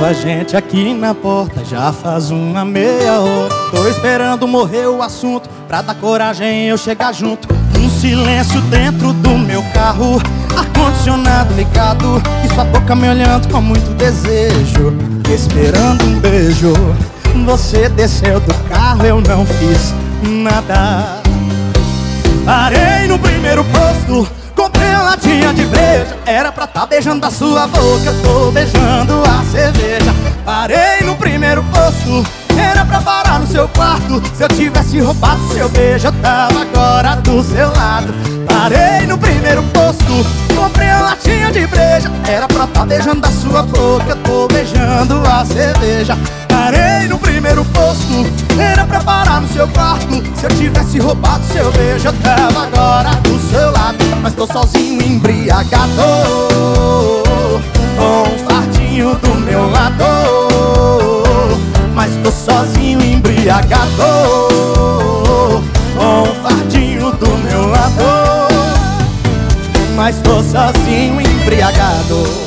novo a gente aqui na porta, já faz uma meia hora. Tô esperando morrer o assunto pra dar coragem eu chegar junto. Um silêncio dentro do meu carro, ar-condicionado ligado e sua boca me olhando com muito desejo, esperando um beijo. Você desceu do carro, eu não fiz nada. Parei no primeiro posto, comprei uma latinha de breja. Era pra tá beijando a sua boca, eu tô beijando a cerveja. Parei no primeiro posto, era pra parar no seu quarto. Se eu tivesse roubado seu beijo, eu tava agora do seu lado. Parei no primeiro posto, comprei uma latinha de breja. Era pra tá beijando a sua boca, eu tô beijando a cerveja. Parei no primeiro posto, era pra parar no seu quarto. Se eu tivesse roubado seu beijo, eu tava agora do seu lado. Mas tô sozinho embriagado, com um fardinho do meu lado. Mas tô sozinho embriagado, com um fardinho do meu lado. Mas tô sozinho embriagado.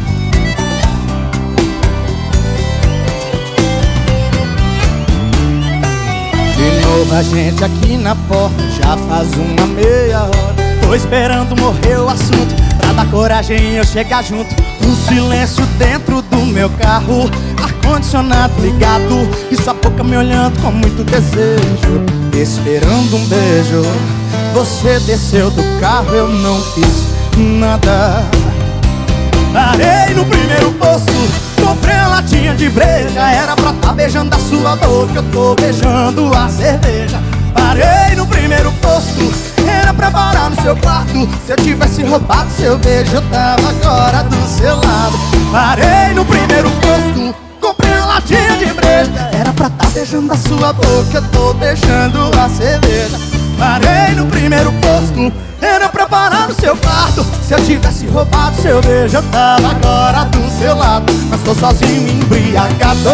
De novo a gente aqui na porta, já faz uma meia hora. Tô esperando morrer o assunto pra dar coragem eu chegar junto. Um silêncio dentro do meu carro, ar-condicionado ligado e sua boca me olhando com muito desejo, esperando um beijo. Você desceu do carro, eu não fiz nada. Parei no primeiro posto, comprei uma latinha de breja. Era pra tá beijando a sua boca, eu tô beijando a cerveja. Parei no primeiro posto, era pra parar no seu quarto. Se eu tivesse roubado seu beijo, eu tava agora do seu lado. Parei no primeiro posto, comprei uma latinha de breja. Era pra tá beijando a sua boca, eu tô beijando a cerveja. Parei no primeiro posto, era pra parar no seu quarto. Se eu tivesse roubado seu beijo, eu tava agora do seu lado. Mas tô sozinho embriagado,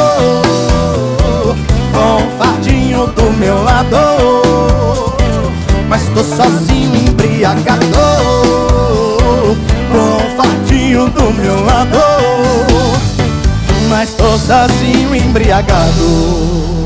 com um fardinho do meu lado. Mas tô sozinho embriagado, com um fardinho do meu lado. Mas tô sozinho embriagado.